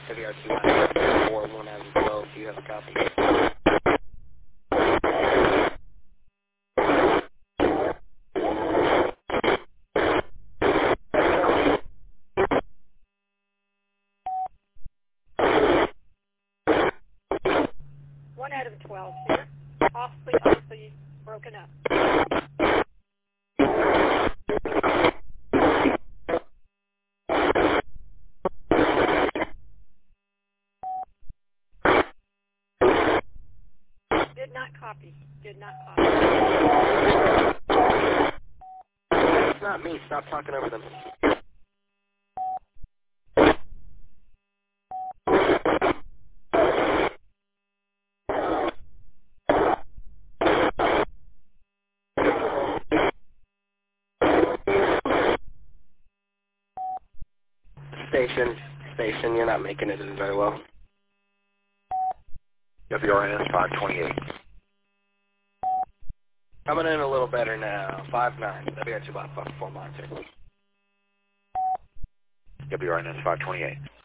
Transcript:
WR2 4, 1 out of 12. Do you have a copy? One out of 12 here. Awfully broken up. Did not copy. Did not copy. It's not me. Stop talking over them. Station, you're not making it in very well. WRNS 528. Coming in a little better now. 5-9. WR2 4 monitor. WRNS 528.